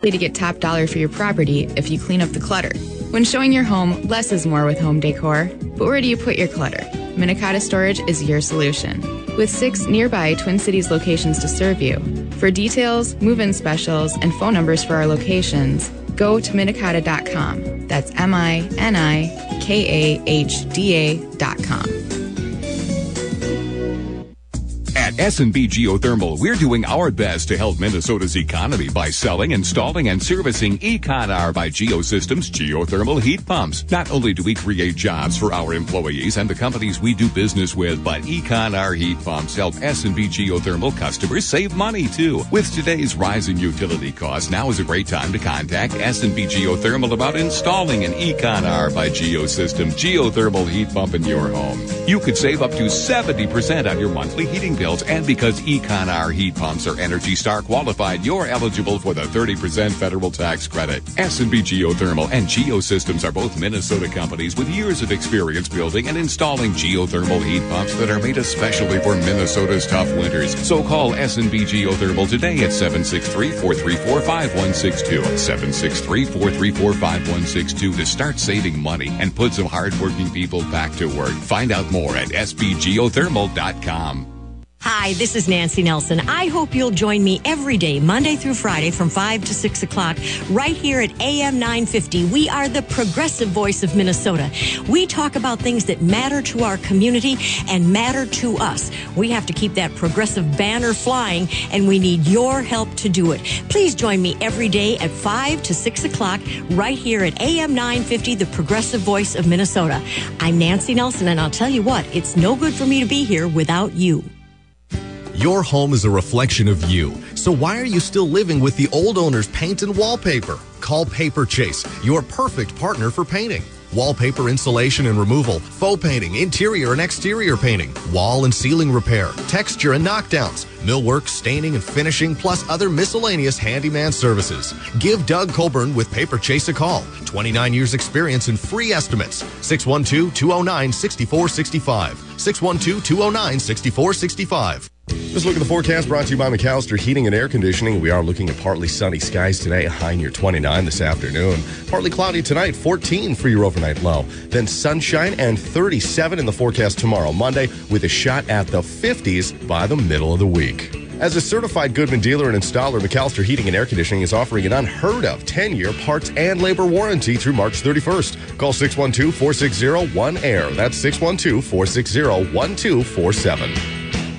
likely to get top dollar for your property if you clean up the clutter. When showing your home, less is more with home decor. But where do you put your clutter? Minnetonka Storage is your solution. With 6 nearby Twin Cities locations to serve you. For details, move-in specials, and phone numbers for our locations, go to minnetonka.com. That's MINIKAHDA.com. At S&B Geothermal, we're doing our best to help Minnesota's economy by selling, installing, and servicing Econar by Geosystems geothermal heat pumps. Not only do we create jobs for our employees and the companies we do business with, but Econar heat pumps help S&B Geothermal customers save money, too. With today's rising utility costs, now is a great time to contact S&B Geothermal about installing an Econar by Geosystems geothermal heat pump in your home. You could save up to 70% on your monthly heating bills, and because Econar heat pumps are Energy Star qualified, you're eligible for the 30% federal tax credit. S&B Geothermal and Geosystems are both Minnesota companies with years of experience building and installing geothermal heat pumps that are made especially for Minnesota's tough winters. So call S&B Geothermal today at 763-434-5162, 763-434-5162 to start saving money and put some hardworking people back to work. Find out more at sbgeothermal.com. Hi, this is Nancy Nelson. I hope you'll join me every day, Monday through Friday from 5 to 6 o'clock, right here at AM 950. We are the progressive voice of Minnesota. We talk about things that matter to our community and matter to us. We have to keep that progressive banner flying, and we need your help to do it. Please join me every day at 5 to 6 o'clock, right here at AM 950, the progressive voice of Minnesota. I'm Nancy Nelson, and I'll tell you what, it's no good for me to be here without you. Your home is a reflection of you. So why are you still living with the old owner's paint and wallpaper? Call Paper Chase, your perfect partner for painting. Wallpaper insulation and removal, faux painting, interior and exterior painting, wall and ceiling repair, texture and knockdowns, millwork, staining and finishing, plus other miscellaneous handyman services. Give Doug Colburn with Paper Chase a call. 29 years experience and free estimates. 612-209-6465. 612-209-6465. Let's look at the forecast brought to you by McAllister Heating and Air Conditioning. We are looking at partly sunny skies today, a high near 29 this afternoon. Partly cloudy tonight, 14 for your overnight low. Then sunshine and 37 in the forecast tomorrow, Monday, with a shot at the 50s by the middle of the week. As a certified Goodman dealer and installer, McAllister Heating and Air Conditioning is offering an unheard of 10-year parts and labor warranty through March 31st. Call 612-460-1AIR. That's 612-460-1247.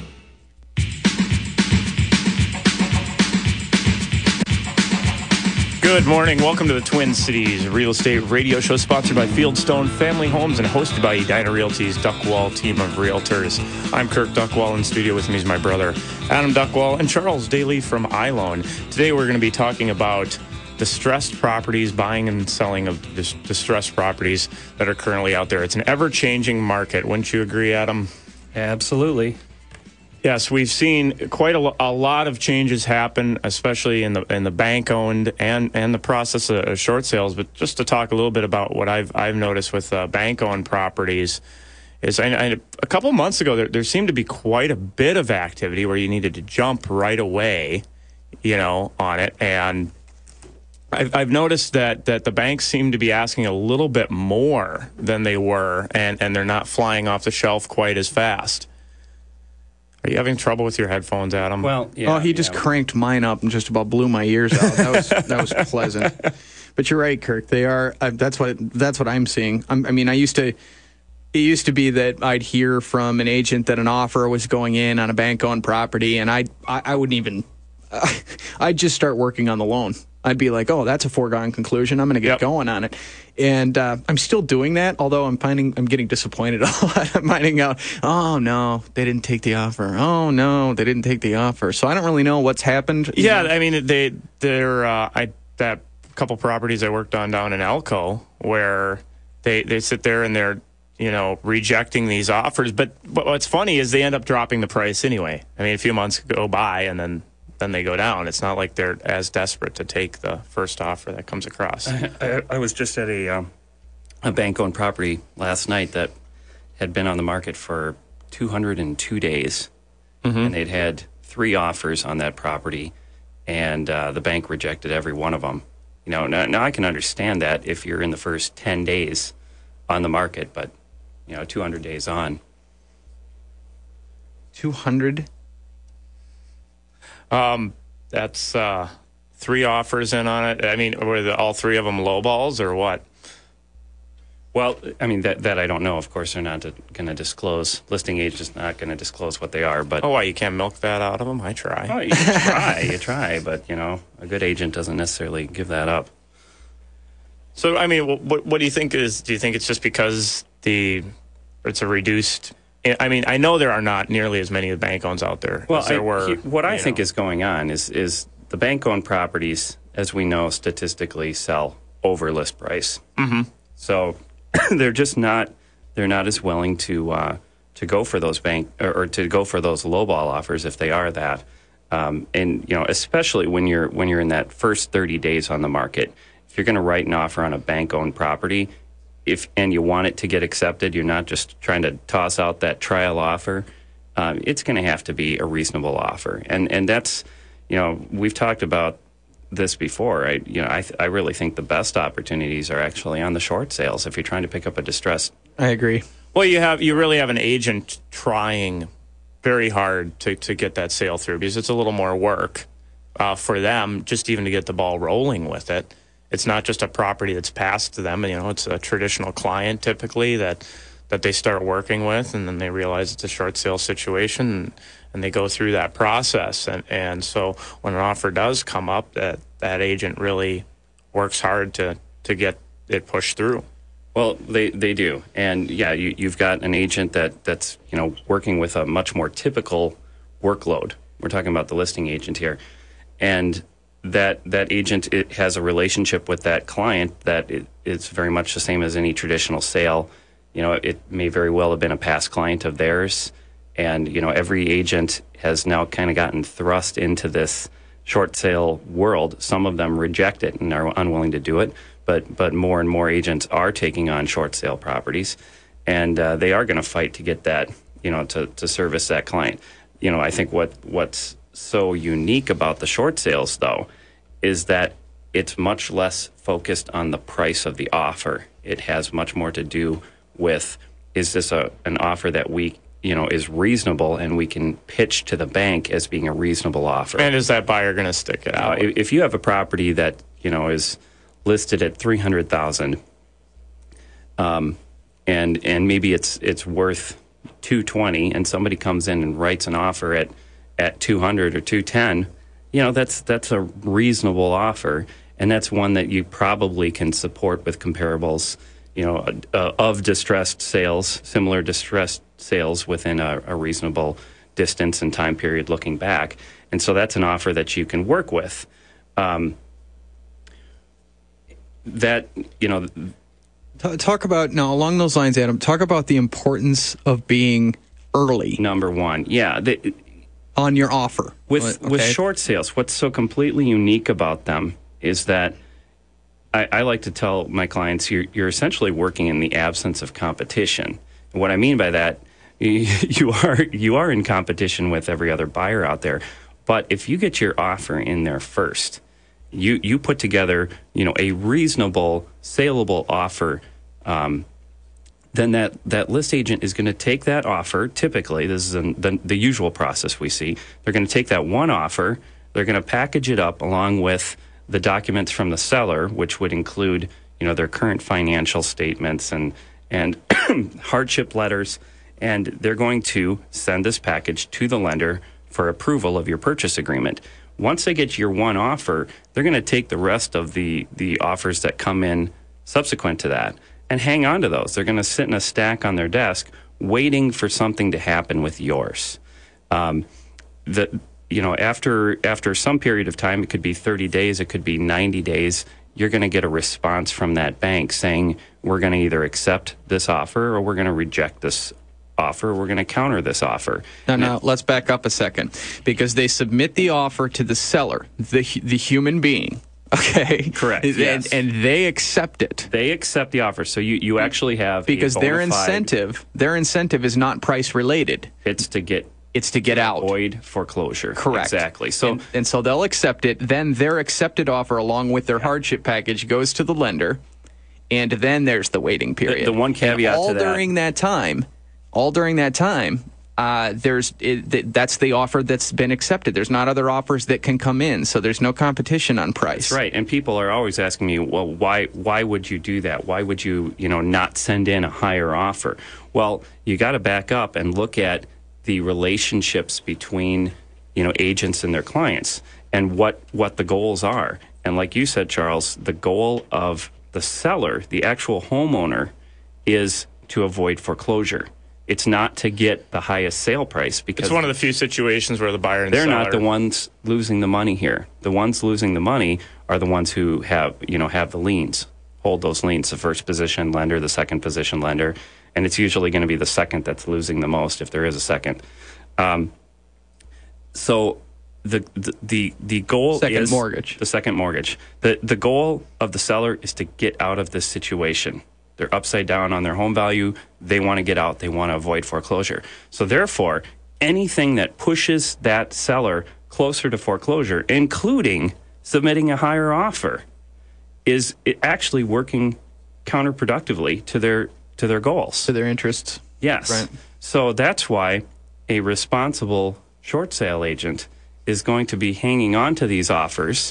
Good morning. Welcome to the Twin Cities Real Estate Radio Show, sponsored by Fieldstone Family Homes and hosted by Edina Realty's Duckwall team of realtors. I'm Kirk Duckwall. In studio with me is my brother, Adam Duckwall, and Charles Daly from iLoan. Today we're going to be talking about distressed properties, buying and selling of distressed properties that are currently out there. It's an ever-changing market. Wouldn't you agree, Adam? Absolutely. Yes, we've seen quite a lot of changes happen, especially in the bank-owned and the process of short sales. But just to talk a little bit about what I've noticed with bank-owned properties is a couple months ago there seemed to be quite a bit of activity where you needed to jump right away, on it. And I've noticed that the banks seem to be asking a little bit more than they were, and they're not flying off the shelf quite as fast. Are you having trouble with your headphones, Adam? Well, yeah. He just cranked mine up and just about blew my ears out. That was pleasant. But you're right, Kirk. They are. That's what I'm seeing. It used to be that I'd hear from an agent that an offer was going in on a bank-owned property, and I wouldn't even. I'd just start working on the loan. I'd be like, oh, that's a foregone conclusion. I'm going to get going on it. And I'm still doing that, although I'm getting disappointed a lot. I'm finding out, oh, no, they didn't take the offer. Oh, no, they didn't take the offer. So I don't really know what's happened. Yeah, I mean, that couple properties I worked on down in Elko where they sit there and they're, rejecting these offers. But what's funny is they end up dropping the price anyway. I mean, a few months go by and then they go down. It's not like they're as desperate to take the first offer that comes across. I was just at a bank-owned property last night that had been on the market for 202 days, and they'd had 3 offers on that property, and the bank rejected every one of them. Now I can understand that if you're in the first 10 days on the market, but 200 days on. 200? That's 3 offers in on it. I mean, were all 3 of them low balls or what? Well, I mean, that I don't know. Of course, they're not going to disclose. Listing agent's not going to disclose what they are. But why? You can't milk that out of them? I try. Oh, you try. But, a good agent doesn't necessarily give that up. So, I mean, what do you think is? Do you think it's just because it's a reduced? I mean, I know there are not nearly as many bank-owns out there as there were. What I think is going on is the bank-owned properties, as we know, statistically sell over list price. Mm-hmm. So they're not as willing to go for those or to go for those lowball offers if they are that. And especially when you're in that first 30 days on the market, if you're going to write an offer on a bank-owned property, and you want it to get accepted, you're not just trying to toss out that trial offer. It's going to have to be a reasonable offer, and that's we've talked about this before. I really think the best opportunities are actually on the short sales if you're trying to pick up a distressed. I agree. Well, you really have an agent trying very hard to get that sale through because it's a little more work for them just even to get the ball rolling with it. It's not just a property that's passed to them. It's a traditional client typically that they start working with, and then they realize it's a short sale situation, and they go through that process. And so when an offer does come up, that agent really works hard to get it pushed through. Well, they do. And, yeah, you've got an agent that's working with a much more typical workload. We're talking about the listing agent here. And that agent has a relationship with that client that it's very much the same as any traditional sale. It may very well have been a past client of theirs, and every agent has now kind of gotten thrust into this short sale world. Some of them reject it and are unwilling to do it, but more and more agents are taking on short sale properties, and they are going to fight to get that to service that client. I think what's so unique about the short sales, though, is that it's much less focused on the price of the offer. It has much more to do with, is this an offer that we, is reasonable and we can pitch to the bank as being a reasonable offer? And is that buyer going to stick it out? If you have a property that, is listed at $300,000, and maybe it's worth $220,000, and somebody comes in and writes an offer at $200,000 or $210,000, that's a reasonable offer, and that's one that you probably can support with comparables, of distressed sales, similar distressed sales within a reasonable distance and time period looking back. And so that's an offer that you can work with. Talk about, now along those lines, Adam, talk about the importance of being early. Number one, yeah. On your offer. With short sales, what's so completely unique about them is that I like to tell my clients you're essentially working in the absence of competition. And what I mean by that, you are in competition with every other buyer out there. But if you get your offer in there first, you put together a reasonable, saleable offer, then that list agent is going to take that offer. Typically, this is the usual process we see. They're going to take that one offer, they're going to package it up along with the documents from the seller, which would include, their current financial statements and hardship letters, and they're going to send this package to the lender for approval of your purchase agreement. Once they get your one offer, they're going to take the rest of the offers that come in subsequent to that and hang on to those. They're going to sit in a stack on their desk waiting for something to happen with yours. After some period of time, it could be 30 days, it could be 90 days, you're going to get a response from that bank saying, we're going to either accept this offer or we're going to reject this offer, we're going to counter this offer. Now, let's back up a second, because they submit the offer to the seller, the human being. Okay. Correct. Yes. And they accept it. They accept the offer. So you actually have because their incentive is not price related. It's to get It's to get out. Avoid foreclosure. Correct. Exactly. So and so they'll accept it. Then their accepted offer, along with their hardship package, goes to the lender, and then there's the waiting period. The one caveat and to that. all during that time, that's the offer that's been accepted. There's not other offers that can come in, so there's no competition on price. That's right. And people are always asking me, well, why would you do that? Why would you, not send in a higher offer? Well, you got to back up and look at the relationships between, agents and their clients and what the goals are. And like you said, Charles, the goal of the seller, the actual homeowner, is to avoid foreclosure. It's not to get the highest sale price, because it's one of the few situations where the buyer and they're seller, not the ones losing the money here. The ones losing the money are the ones who have the liens, hold those liens, the first position lender, the second position lender, and it's usually going to be the second that's losing the most, if there is a second. So the goal is mortgage. The second mortgage. The goal of the seller is to get out of this situation. They're upside down on their home value. They want to get out. They want to avoid foreclosure. So therefore, anything that pushes that seller closer to foreclosure, including submitting a higher offer, is actually working counterproductively to their goals. To their interests. Yes. Right. So that's why a responsible short sale agent is going to be hanging on to these offers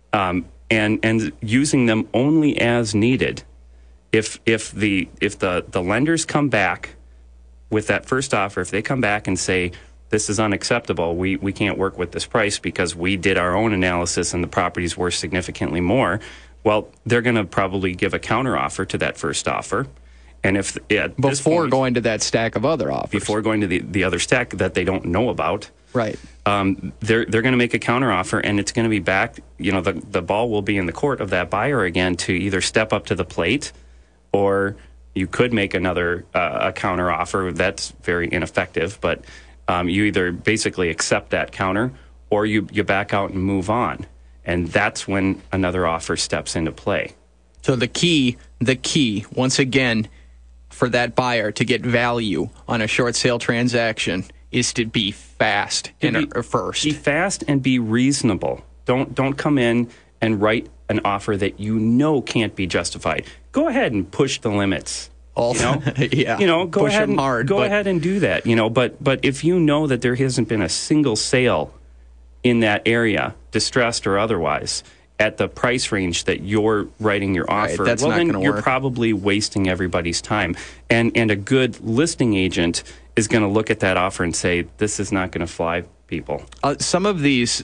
and using them only as needed. If the lenders come back with that first offer, if they come back and say, this is unacceptable, we can't work with this price because we did our own analysis and the property's worth significantly more, well, they're going to probably give a counteroffer to that first offer. And if before going to that stack of other offers, before going to the other stack that they don't know about, right? They're going to make a counteroffer, and it's going to be back. The ball will be in the court of that buyer again to either step up to the plate, or you could make another a counteroffer. That's very ineffective, but you either basically accept that counter, or you back out and move on, and that's when another offer steps into play. So the key, once again, for that buyer to get value on a short sale transaction is to be fast first. Be fast and be reasonable. Don't come in and write an offer that can't be justified. Go ahead and push the limits. Yeah. Go push ahead them hard. Go ahead and do that. But if you know that there hasn't been a single sale in that area, distressed or otherwise, at the price range that you're writing your offer, that's not then gonna you're work. probably wasting everybody's time. And a good listing agent is going to look at that offer and say, this is not going to fly, people. Some of these,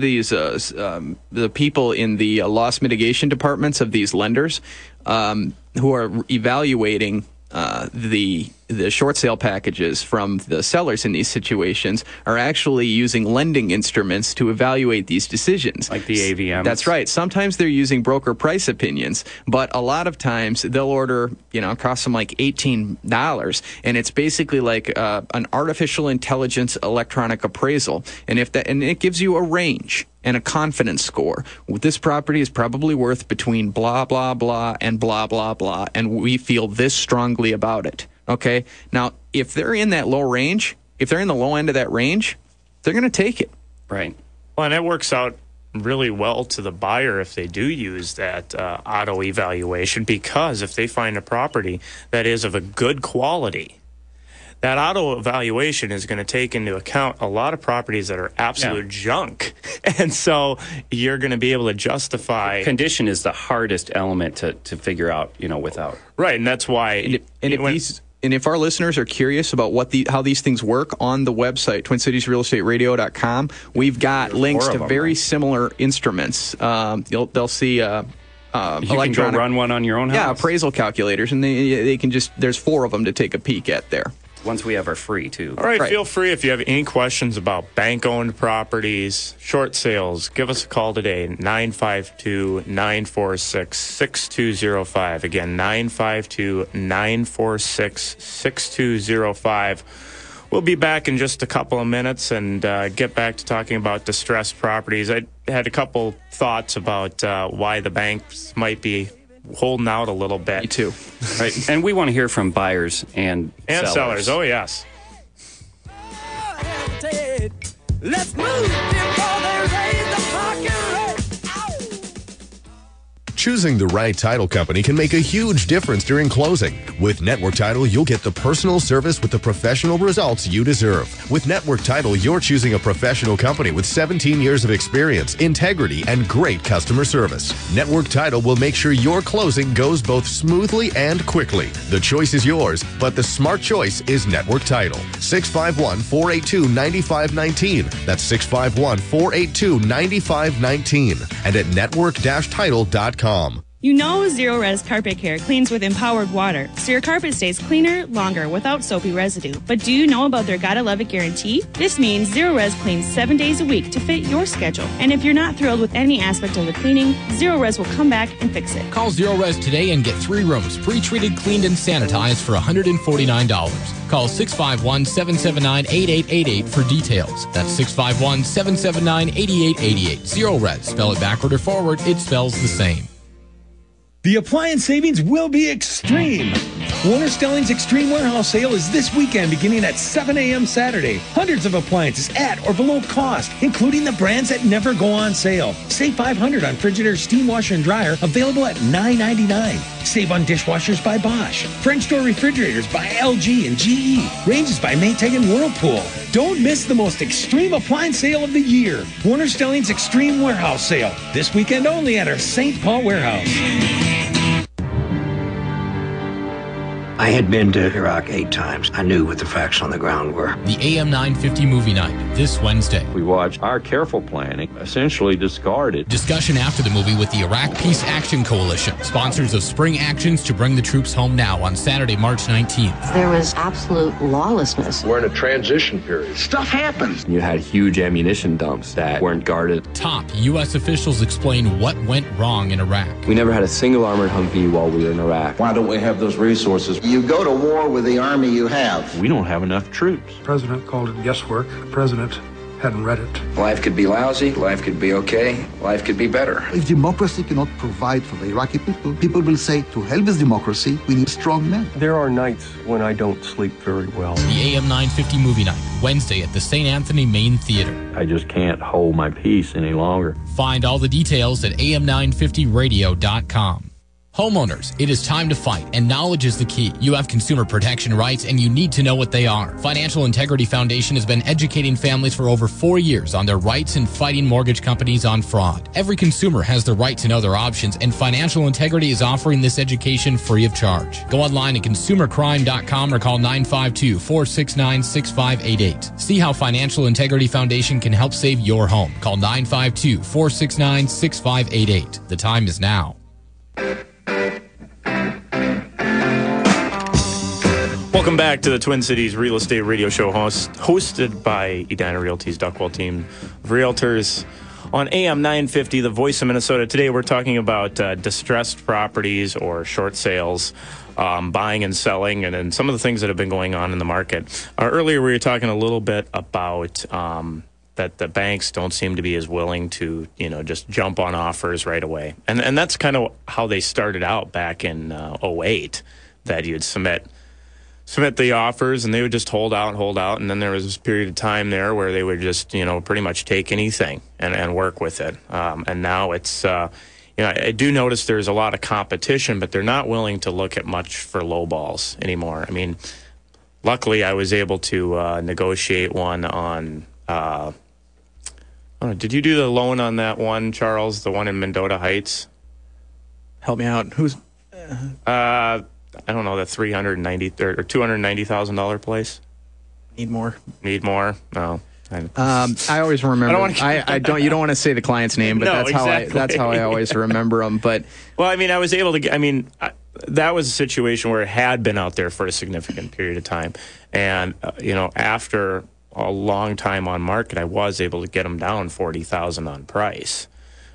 the people in the loss mitigation departments of these lenders who are evaluating the short sale packages from the sellers in these situations are actually using lending instruments to evaluate these decisions. Like the AVMs. That's right. Sometimes they're using broker price opinions, but a lot of times they'll order, cost them like $18, and it's basically like an artificial intelligence electronic appraisal, and it gives you a range and a confidence score. This property is probably worth between blah, blah, blah, and blah, blah, blah, and we feel this strongly about it. Okay? Now, if they're in that low range, if they're in the low end of that range, they're going to take it. Right. Well, and it works out really well to the buyer if they do use that auto evaluation, because if they find a property that is of a good quality, that auto evaluation is going to take into account a lot of properties that are absolute junk. And so you're going to be able to justify. Condition is the hardest element to figure out, without. Right. And that's why. And if our listeners are curious about how these things work, on the website, TwinCitiesRealEstateRadio.com, we've got links to very similar instruments. They'll see you can go run one on your own house. Yeah, appraisal calculators, and they can there's 4 of them to take a peek at there. Once we have our free, too. All right, feel free if you have any questions about bank-owned properties, short sales, give us a call today, 952-946-6205. Again, 952-946-6205. We'll be back in just a couple of minutes and get back to talking about distressed properties. I had a couple thoughts about why the banks might be holding out a little bit. Me too. Right. And we want to hear from buyers and sellers. Oh, yes. Let's move before they raise the parking rate. Choosing the right title company can make a huge difference during closing. With Network Title, you'll get the personal service with the professional results you deserve. With Network Title, you're choosing a professional company with 17 years of experience, integrity, and great customer service. Network Title will make sure your closing goes both smoothly and quickly. The choice is yours, but the smart choice is Network Title. 651-482-9519. That's 651-482-9519. And at network-title.com. You know Zero Res Carpet Care cleans with empowered water, so your carpet stays cleaner, longer, without soapy residue. But do you know about their Gotta Love It guarantee? This means Zero Res cleans 7 days a week to fit your schedule. And if you're not thrilled with any aspect of the cleaning, Zero Res will come back and fix it. Call Zero Res today and get 3 rooms pre-treated, cleaned, and sanitized for $149. Call 651-779-8888 for details. That's 651-779-8888. Zero Res. Spell it backward or forward, it spells the same. The appliance savings will be extreme. Warner Stelling's Extreme Warehouse Sale is this weekend beginning at 7 a.m. Saturday. Hundreds of appliances at or below cost, including the brands that never go on sale. Save $500 on Frigidaire steam washer and dryer, available at $9.99. Save on dishwashers by Bosch. French door refrigerators by LG and GE. Ranges by Maytag and Whirlpool. Don't miss the most extreme appliance sale of the year. Warner Stelling's Extreme Warehouse Sale. This weekend only at our St. Paul warehouse. I had been to Iraq 8 times. I knew what the facts on the ground were. The AM 950 Movie Night, this Wednesday. We watched our careful planning essentially discarded. Discussion after the movie with the Iraq Peace Action Coalition, sponsors of Spring Actions to Bring the Troops Home Now on Saturday, March 19th. There was absolute lawlessness. We're in a transition period. Stuff happens. You had huge ammunition dumps that weren't guarded. Top U.S. officials explain what went wrong in Iraq. We never had a single armored Humvee while we were in Iraq. Why don't we have those resources? You go to war with the army you have. We don't have enough troops. The president called it guesswork. The president hadn't read it. Life could be lousy, life could be okay, life could be better. If democracy cannot provide for the Iraqi people, people will say, to help with democracy, we need strong men. There are nights when I don't sleep very well. The AM 950 Movie Night, Wednesday at the St. Anthony Main Theater. I just can't hold my peace any longer. Find all the details at am950radio.com. Homeowners, it is time to fight, and knowledge is the key. You have consumer protection rights, and you need to know what they are. Financial Integrity Foundation has been educating families for over 4 years on their rights and fighting mortgage companies on fraud. Every consumer has the right to know their options, and Financial Integrity is offering this education free of charge. Go online at consumercrime.com or call 952-469-6588. See how Financial Integrity Foundation can help save your home. Call 952-469-6588. The time is now. Welcome back to the Twin Cities Real Estate Radio Show, hosted by Edina Realty's Duckwell team of realtors on AM 950, the voice of Minnesota. Today we're talking about distressed properties or short sales, buying and selling, and then some of the things that have been going on in the market. Earlier we were talking a little bit about that the banks don't seem to be as willing to, just jump on offers right away. And that's kind of how they started out back in 2008, that you'd submit the offers and they would just hold out. And then there was this period of time there where they would just, pretty much take anything and work with it. And now it's, I do notice there's a lot of competition, but they're not willing to look at much for low balls anymore. I mean, luckily I was able to negotiate one on, did you do the loan on that one, Charles, the one in Mendota Heights? Help me out. Who's... I don't know, the $390,000 or $290,000 place. Need more? No. I always remember. I don't. You don't want to say the client's name, but no, that's how I always remember them. But well, I mean, I was able to get. I mean, that was a situation where it had been out there for a significant period of time, and after a long time on market, I was able to get them down $40,000 on price.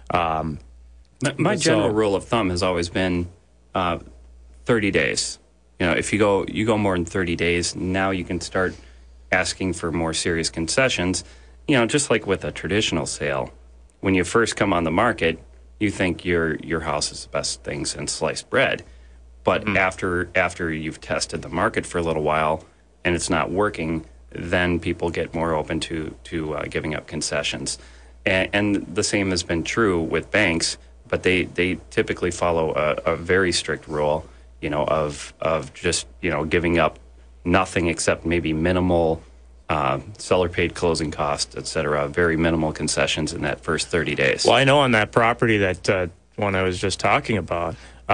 My general rule of thumb has always been 30 days. If you go more than 30 days, now you can start asking for more serious concessions. Just like with a traditional sale, when you first come on the market, you think your house is the best thing since sliced bread. But after you've tested the market for a little while and it's not working, then people get more open to giving up concessions. And the same has been true with banks, but they typically follow a very strict rule, of just, giving up nothing except maybe minimal seller-paid closing costs, et cetera, very minimal concessions in that first 30 days. Well, I know on that property that one I was just talking about,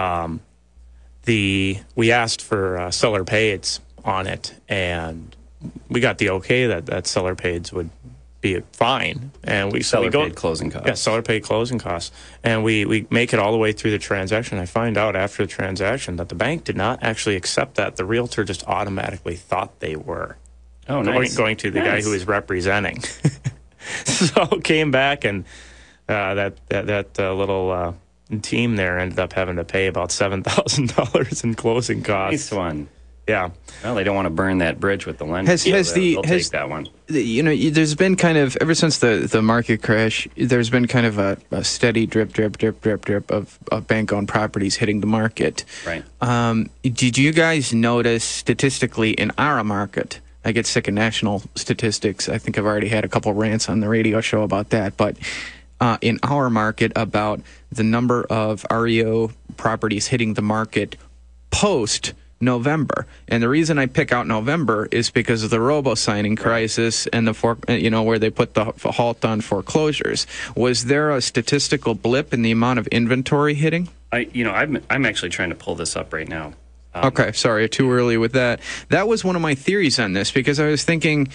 we asked for seller-paids on it, and we got the okay that seller-paids would be fine, and we seller-paid closing costs. Yeah, seller-paid closing costs, and we make it all the way through the transaction. I find out after the transaction that the bank did not actually accept that. The realtor just automatically thought they were. Oh, nice. Going to the guy who was representing. So came back, and that little team there ended up having to pay about $7,000 in closing costs. Nice one. Yeah. Well, they don't want to burn that bridge with the lender. They'll take that one. There's been kind of, ever since the market crash, there's been kind of a steady drip of bank-owned properties hitting the market. Right. Did you guys notice statistically in our market? I get sick of national statistics. I think I've already had a couple rants on the radio show about that. But in our market, about the number of REO properties hitting the market post-November. And the reason I pick out November is because of the robo-signing crisis and where they put the halt on foreclosures. Was there a statistical blip in the amount of inventory hitting? I'm actually trying to pull this up right now. Okay, sorry, too early with that. That was one of my theories on this, because I was thinking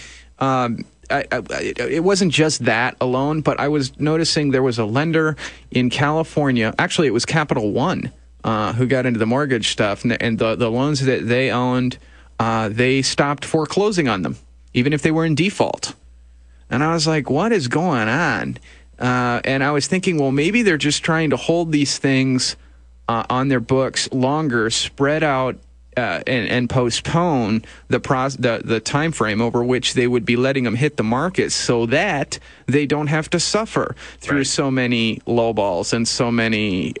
it wasn't just that alone, but I was noticing there was a lender in California. Actually, it was Capital One who got into the mortgage stuff, and the loans that they owned, they stopped foreclosing on them, even if they were in default. And I was like, what is going on? And I was thinking, well, maybe they're just trying to hold these things on their books longer, spread out and postpone the time frame over which they would be letting them hit the market, so that they don't have to suffer through so many lowballs and so many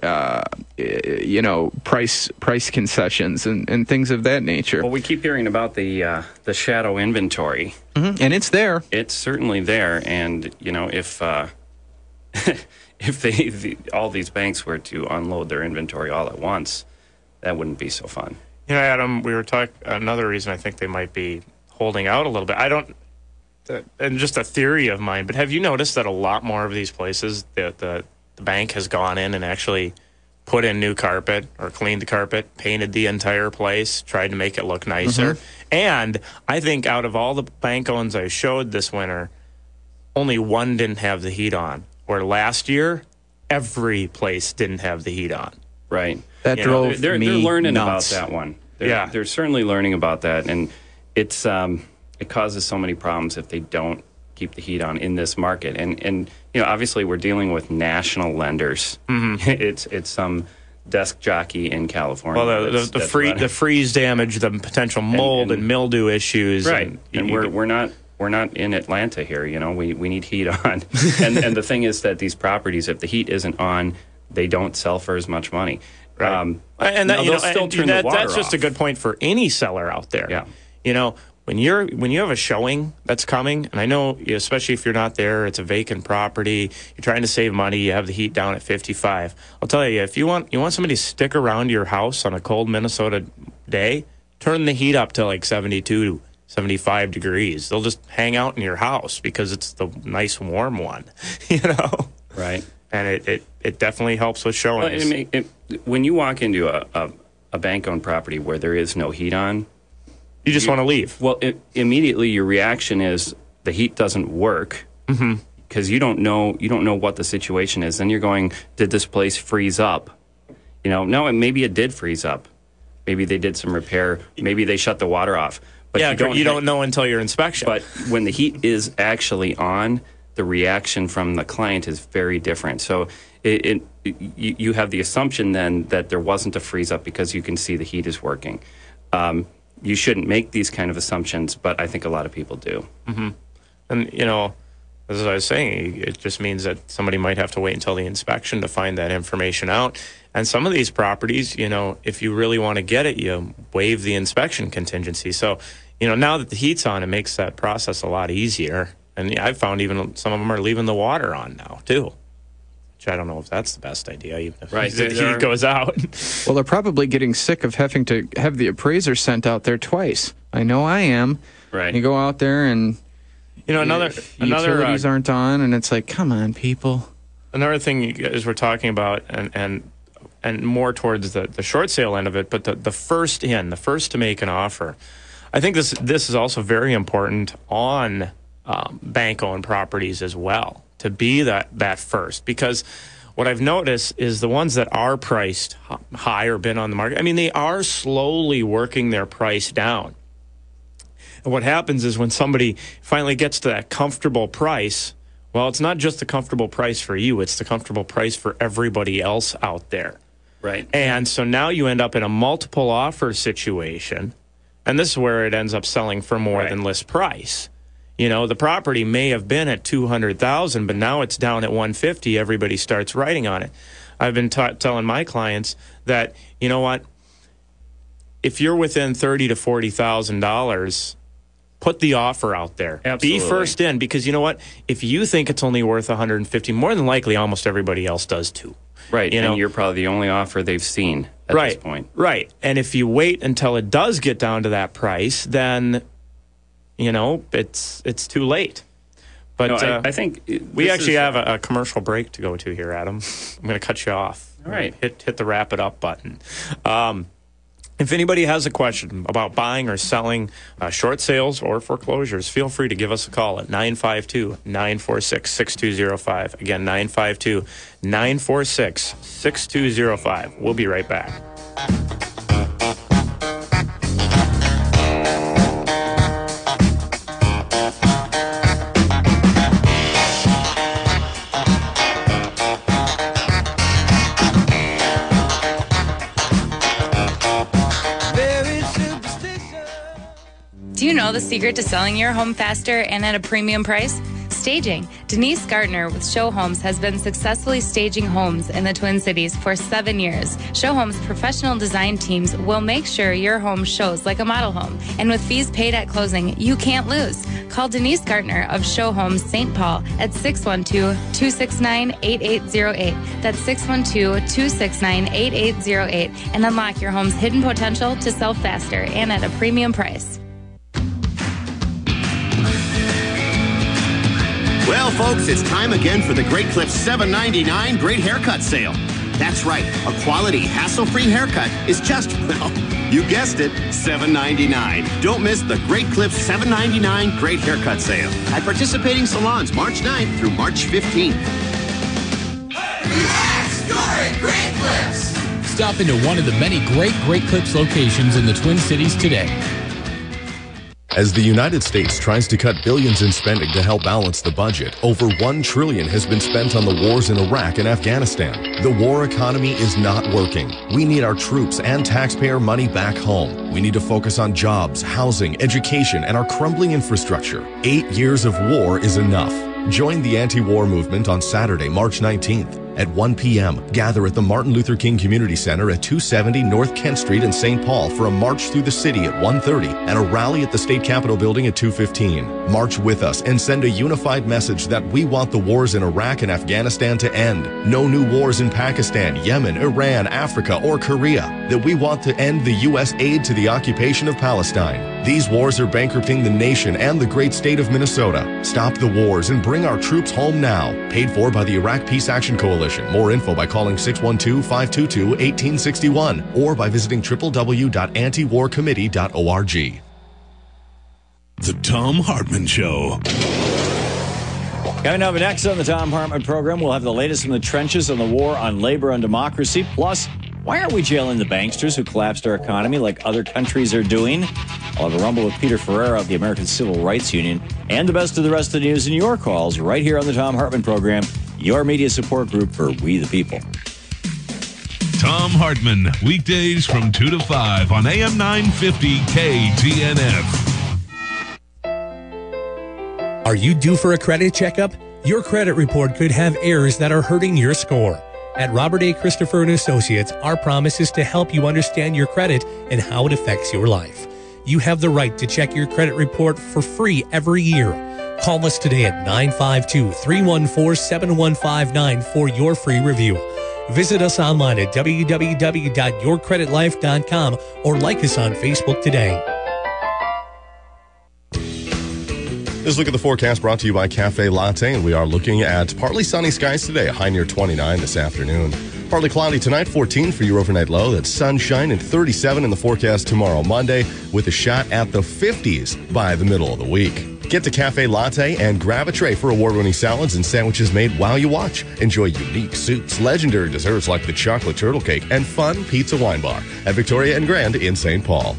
price concessions and things of that nature. Well, we keep hearing about the shadow inventory, and it's there. It's certainly there, and if if all these banks were to unload their inventory all at once, that wouldn't be so fun. Adam, we were talking, another reason I think they might be holding out a little bit. And just a theory of mine, but have you noticed that a lot more of these places, the bank has gone in and actually put in new carpet or cleaned the carpet, painted the entire place, tried to make it look nicer. And I think out of all the bank owns I showed this winter, only one didn't have the heat on. Where last year, every place didn't have the heat on. Right. That drove they're me learning nuts. about that one. They're certainly learning about that, and it's it causes so many problems if they don't keep the heat on in this market. And obviously we're dealing with national lenders. It's some desk jockey in California. Well, the freeze damage, the potential mold and mildew issues. Right. And we're not in Atlanta here. We need heat on. and the thing is that these properties, if the heat isn't on, they don't sell for as much money. Right. That's just a good point for any seller out there. Yeah. When you have a showing that's coming, and I know, especially if you're not there, it's a vacant property, you're trying to save money, you have the heat down at 55. I'll tell you, if you want somebody to stick around your house on a cold Minnesota day, turn the heat up to like 72, 75 degrees. They'll just hang out in your house because it's the nice warm one, Right. And it definitely helps with showings. Well, when you walk into a bank-owned property where there is no heat on, you just want to leave. Well, immediately your reaction is the heat doesn't work because you don't know what the situation is. Then you're going, did this place freeze up? No, maybe it did freeze up. Maybe they did some repair. Maybe they shut the water off. But you don't know until your inspection. But when the heat is actually on, the reaction from the client is very different. So you have the assumption then that there wasn't a freeze up because you can see the heat is working. You shouldn't make these kind of assumptions, but I think a lot of people do. And, as I was saying, it just means that somebody might have to wait until the inspection to find that information out. And some of these properties, if you really want to get it, you waive the inspection contingency. So, now that the heat's on, it makes that process a lot easier. And I've found even some of them are leaving the water on now, too. Which I don't know if that's the best idea, even if the heat goes out. Well, they're probably getting sick of having to have the appraiser sent out there twice. I know I am. Right. You go out there and another utilities aren't on, and it's like, come on, people. Another thing you guys were talking about, and more towards the short sale end of it, but the first to make an offer. I think this is also very important on bank-owned properties as well, to be that first, because what I've noticed is the ones that are priced high or been on the market, they are slowly working their price down. And what happens is when somebody finally gets to that comfortable price, well, it's not just the comfortable price for you, it's the comfortable price for everybody else out there. Right. And so now you end up in a multiple offer situation, and this is where it ends up selling for more than list price. The property may have been at $200,000, but now it's down at $150,000. Everybody starts writing on it. I've been telling my clients that, you know what, if you're within $30,000 to $40,000, put the offer out there. Absolutely. Be first in, because you know what, if you think it's only worth $150,000, more than likely almost everybody else does too. Right, and you're probably the only offer they've seen at this point. Right, and if you wait until it does get down to that price, then it's too late. But I think we actually have a commercial break to go to here, Adam. I'm going to cut you off. All right. Hit the wrap it up button. If anybody has a question about buying or selling short sales or foreclosures, feel free to give us a call at 952-946-6205. Again, 952-946-6205. We'll be right back. Do you know the secret to selling your home faster and at a premium price? Staging. Denise Gartner with Show Homes has been successfully staging homes in the Twin Cities for 7 years. Show Homes' professional design teams will make sure your home shows like a model home. And with fees paid at closing, you can't lose. Call Denise Gartner of Show Homes St. Paul at 612-269-8808. That's 612-269-8808 and unlock your home's hidden potential to sell faster and at a premium price. Well, folks, it's time again for the Great Clips $7.99 Great Haircut Sale. That's right, a quality, hassle-free haircut is just, well, you guessed it, $7.99. Don't miss the Great Clips $7.99 Great Haircut Sale at participating salons March 9th through March 15th. Relax, you're at Great Clips. Stop into one of the many great Clips locations in the Twin Cities today. As the United States tries to cut billions in spending to help balance the budget, over $1 trillion has been spent on the wars in Iraq and Afghanistan. The war economy is not working. We need our troops and taxpayer money back home. We need to focus on jobs, housing, education, and our crumbling infrastructure. 8 years of war is enough. Join the anti-war movement on Saturday, March 19th. At 1 p.m., gather at the Martin Luther King Community Center at 270 North Kent Street in St. Paul for a march through the city at 1:30 and a rally at the State Capitol Building at 2:15. March with us and send a unified message that we want the wars in Iraq and Afghanistan to end. No new wars in Pakistan, Yemen, Iran, Africa, or Korea. That we want to end the U.S. aid to the occupation of Palestine. These wars are bankrupting the nation and the great state of Minnesota. Stop the wars and bring our troops home now. Paid for by the Iraq Peace Action Coalition. More info by calling 612-522-1861 or by visiting www.antiwarcommittee.org. The Thom Hartmann Show. Coming up next on the Thom Hartmann program, we'll have the latest from the trenches on the war on labor and democracy. Plus, why aren't we jailing the banksters who collapsed our economy like other countries are doing? I'll have a rumble with Peter Ferreira of the American Civil Rights Union and the best of the rest of the news and your calls right here on the Thom Hartmann program, your media support group for We the People. Thom Hartmann, weekdays from 2 to 5 on AM 950 KTNF. Are you due for a credit checkup? Your credit report could have errors that are hurting your score. At Robert A. Christopher & Associates, our promise is to help you understand your credit and how it affects your life. You have the right to check your credit report for free every year. Call us today at 952-314-7159 for your free review. Visit us online at www.yourcreditlife.com or like us on Facebook today. This look at the forecast brought to you by Cafe Latte, and we are looking at partly sunny skies today, a high near 29 this afternoon. Partly cloudy tonight, 14 for your overnight low. That's sunshine and 37 in the forecast tomorrow, Monday, with a shot at the 50s by the middle of the week. Get to Cafe Latte and grab a tray for award-winning salads and sandwiches made while you watch. Enjoy unique soups, legendary desserts like the chocolate turtle cake, and fun pizza wine bar at Victoria and Grand in St. Paul.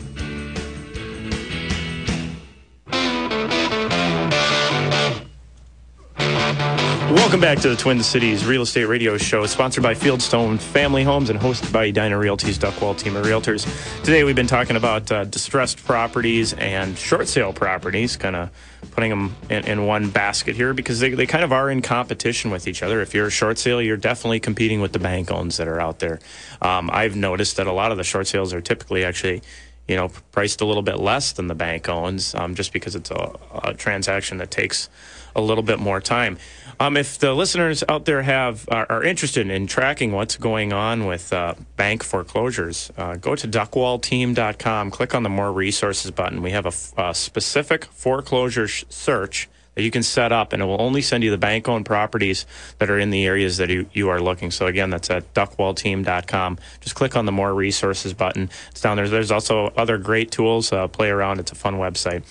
Welcome back to the Twin Cities Real Estate Radio Show, sponsored by Fieldstone Family Homes and hosted by Edina Realty's Duckwall team of realtors. Today we've been talking about distressed properties and short sale properties, kind of putting them in one basket here because they kind of are in competition with each other. If you're a short sale, you're definitely competing with the bank owns that are out there. I've noticed that a lot of the short sales are typically actually priced a little bit less than the bank owns, just because it's a transaction that takes a little bit more time. If the listeners out there are interested in tracking what's going on with bank foreclosures, go to duckwallteam.com, click on the More Resources button. We have a specific foreclosure search that you can set up, and it will only send you the bank-owned properties that are in the areas that you are looking. So, again, that's at duckwallteam.com. Just click on the More Resources button. It's down there. There's also other great tools. Play around. It's a fun website.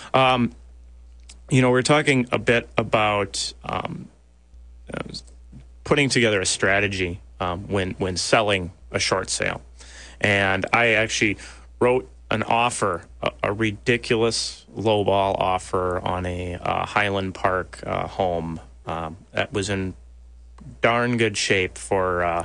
We're talking a bit about putting together a strategy when selling a short sale. And I actually wrote an offer, a ridiculous lowball offer on a Highland Park home that was in darn good shape for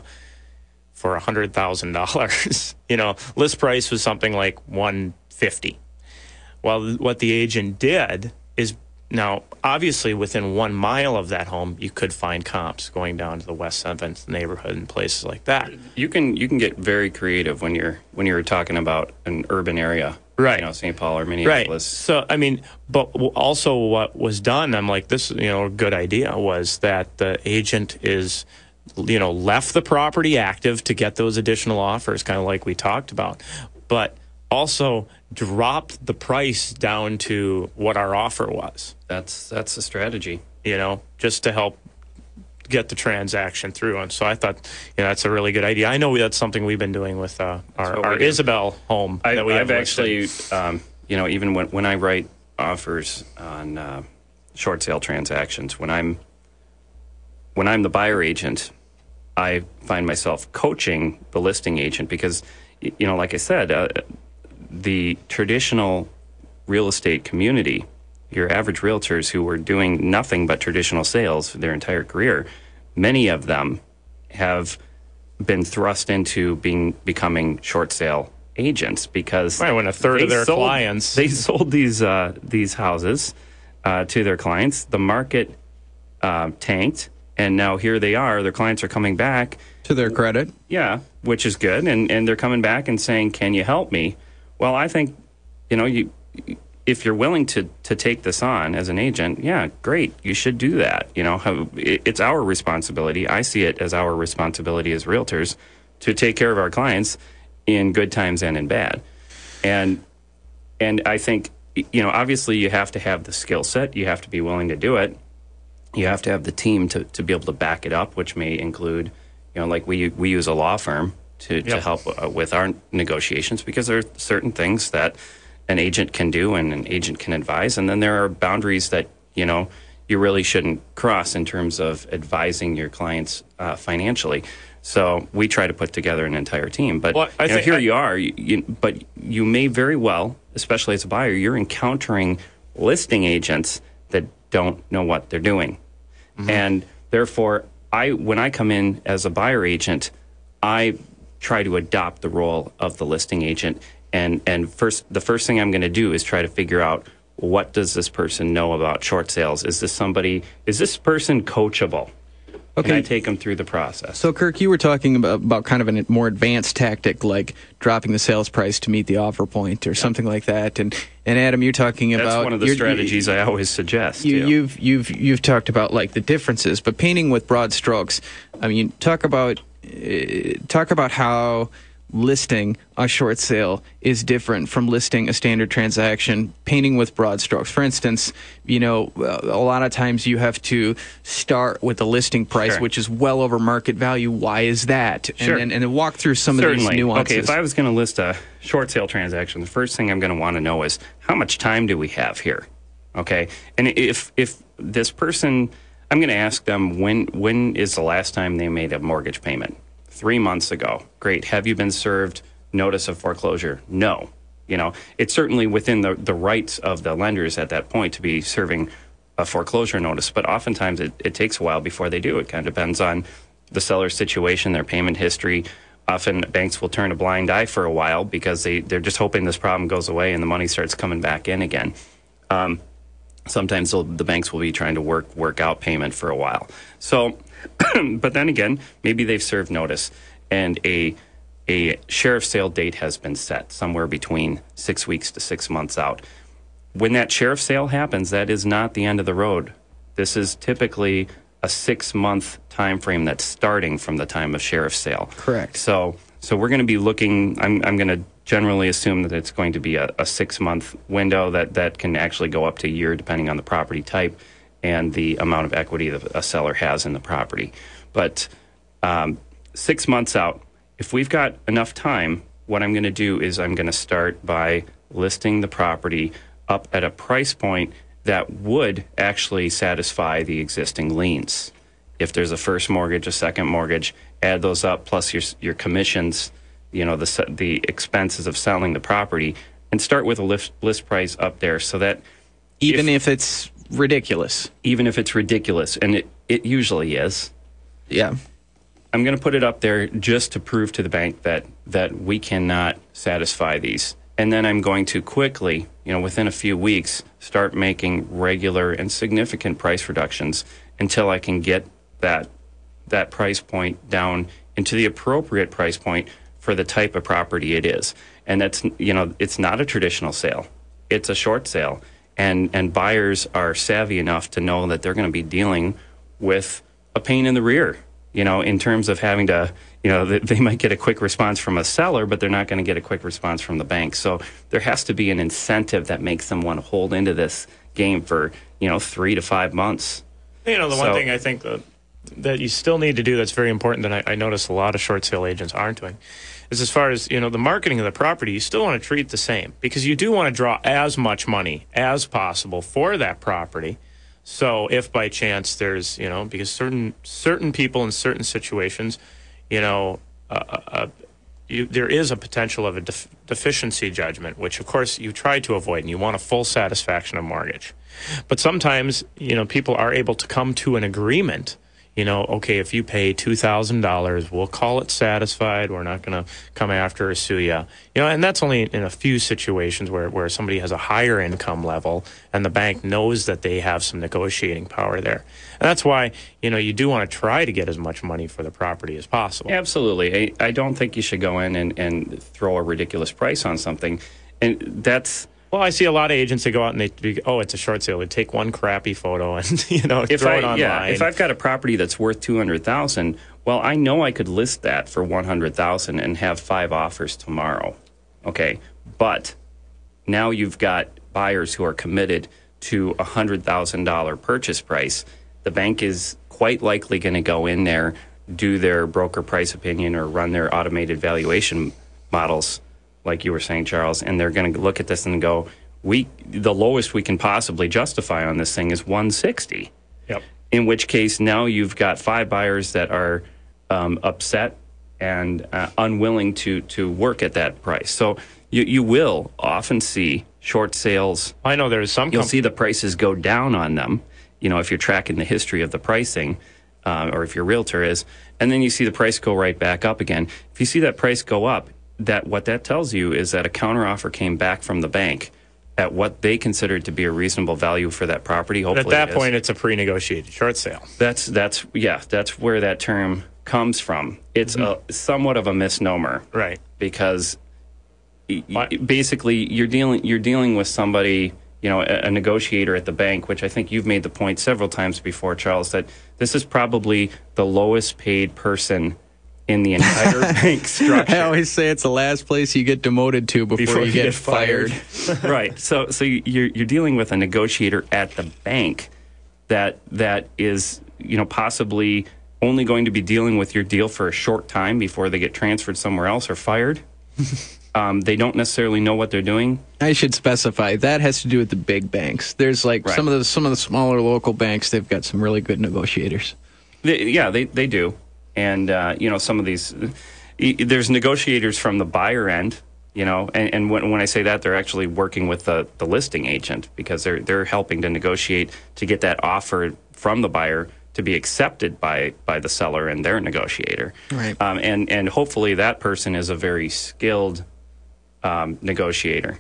$100,000. List price was something like $150,000. Well, what the agent did is, now, obviously, within 1 mile of that home, you could find comps going down to the West 7th neighborhood and places like that. You can get very creative when you're talking about an urban area, right? St. Paul or Minneapolis. Right. So, but also what was done, I'm like, this, a good idea was that the agent is, left the property active to get those additional offers, kind of like we talked about, but also dropped the price down to what our offer was. That's a strategy, just to help get the transaction through. And so I thought, that's a really good idea. I know that's something we've been doing with our Isabel home. I've actually, even when I write offers on short sale transactions, when I'm the buyer agent, I find myself coaching the listing agent because, like I said, the traditional real estate community, your average realtors who were doing nothing but traditional sales their entire career, many of them have been thrust into becoming short sale agents because when a third of their clients sold these houses to their clients, the market tanked, and now here they are. Their clients are coming back to their credit, which is good, and they're coming back and saying, "Can you help me?" Well, I think, if you're willing to take this on as an agent, great, you should do that. It's our responsibility. I see it as our responsibility as realtors to take care of our clients in good times and in bad. And I think, obviously you have to have the skill set. You have to be willing to do it. You have to have the team to be able to back it up, which may include, like we use a law firm to help with our negotiations, because there are certain things that an agent can do and an agent can advise, and then there are boundaries that you really shouldn't cross in terms of advising your clients financially. So we try to put together an entire team. But you are, but you may very well, especially as a buyer, you're encountering listing agents that don't know what they're doing, and therefore, when I come in as a buyer agent, I try to adopt the role of the listing agent. And the first thing I'm going to do is try to figure out, what does this person know about short sales? Is this person coachable? Okay. and I take them through the process. So, Kirk, you were talking about kind of a more advanced tactic, like dropping the sales price to meet the offer point or something like that. And Adam, you're talking about that's one of the strategies I always suggest. You've talked about like the differences, but painting with broad strokes. I mean, talk about how listing a short sale is different from listing a standard transaction, painting with broad strokes. For instance, a lot of times you have to start with the listing price, Sure. which is well over market value. Why is that? Sure. And then walk through some of these nuances. Okay, if I was going to list a short sale transaction, the first thing I'm going to want to know is how much time do we have here? Okay, and if this person, I'm going to ask them when is the last time they made a mortgage payment? 3 months ago. Great. Have you been served notice of foreclosure? No. It's certainly within the rights of the lenders at that point to be serving a foreclosure notice, but oftentimes it takes a while before they do. It kind of depends on the seller's situation, their payment history. Often banks will turn a blind eye for a while because they're just hoping this problem goes away and the money starts coming back in again. Sometimes the banks will be trying to work out payment for a while. So, but then again, maybe they've served notice and a sheriff's sale date has been set somewhere between 6 weeks to 6 months out. When that sheriff's sale happens, that is not the end of the road. This is typically a 6-month time frame that's starting from the time of sheriff's sale. Correct. So we're going to be looking, I'm going to generally assume that it's going to be a 6-month window that can actually go up to a year depending on the property type and the amount of equity that a seller has in the property. But 6 months out, if we've got enough time, what I'm going to do is I'm going to start by listing the property up at a price point that would actually satisfy the existing liens. If there's a first mortgage, a second mortgage, add those up plus your commissions, the expenses of selling the property, and start with a list price up there so that even if it's ridiculous. Even if it's ridiculous, and it usually is. Yeah. I'm going to put it up there just to prove to the bank that we cannot satisfy these. And then I'm going to quickly, within a few weeks, start making regular and significant price reductions until I can get that price point down into the appropriate price point for the type of property it is. And that's, it's not a traditional sale. It's a short sale. And buyers are savvy enough to know that they're going to be dealing with a pain in the rear, in terms of having to, they might get a quick response from a seller, but they're not going to get a quick response from the bank. So there has to be an incentive that makes them want to hold into this game for, 3 to 5 months. One thing I think that you still need to do that's very important that I notice a lot of short sale agents aren't doing is as far as, the marketing of the property, you still want to treat it the same because you do want to draw as much money as possible for that property. So if by chance there's, because certain people in certain situations, there is a potential of a deficiency judgment, which of course you try to avoid, and you want a full satisfaction of mortgage. But sometimes, people are able to come to an agreement. Okay, if you pay $2,000, we'll call it satisfied. We're not going to come after or sue you. And that's only in a few situations where somebody has a higher income level and the bank knows that they have some negotiating power there. And that's why, you do want to try to get as much money for the property as possible. Absolutely. I don't think you should go in and throw a ridiculous price on something. And that's... Well, I see a lot of agents that go out and it's a short sale. They take one crappy photo and, throw it online. Yeah, if I've got a property that's worth $200,000, well, I know I could list that for $100,000 and have 5 offers tomorrow. Okay, but now you've got buyers who are committed to a $100,000 purchase price. The bank is quite likely going to go in there, do their broker price opinion or run their automated valuation models, like you were saying, Charles, and they're going to look at this and go, the lowest we can possibly justify on this thing is $160. Yep. In which case, now you've got 5 buyers that are upset and unwilling to work at that price. So you will often see short sales. I know there's some. You'll see the prices go down on them. If you're tracking the history of the pricing, or if your realtor is, and then you see the price go right back up again. If you see that price go up, what that tells you is that a counteroffer came back from the bank at what they consider to be a reasonable value for that property. Hopefully, at that point, it's a pre-negotiated short sale. That's where that term comes from. It's somewhat of a misnomer, right? Because basically, you're dealing with somebody, a negotiator at the bank, which I think you've made the point several times before, Charles, that this is probably the lowest paid person in the entire bank structure. I always say it's the last place you get demoted to before you get fired. Right. So you're dealing with a negotiator at the bank that is, possibly only going to be dealing with your deal for a short time before they get transferred somewhere else or fired. They don't necessarily know what they're doing. I should specify that has to do with the big banks. There's some of the smaller local banks. They've got some really good negotiators. They do. And, some of these, there's negotiators from the buyer end, and when I say that, they're actually working with the listing agent because they're helping to negotiate to get that offer from the buyer to be accepted by the seller and their negotiator. Right. And hopefully that person is a very skilled negotiator.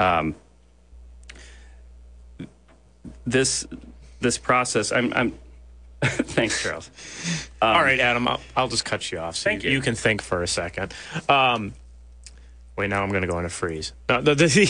This process, I'm thanks, Charles. All right, Adam, I'll just cut you off so you can think for a second. Wait, now I'm going to go into freeze. No,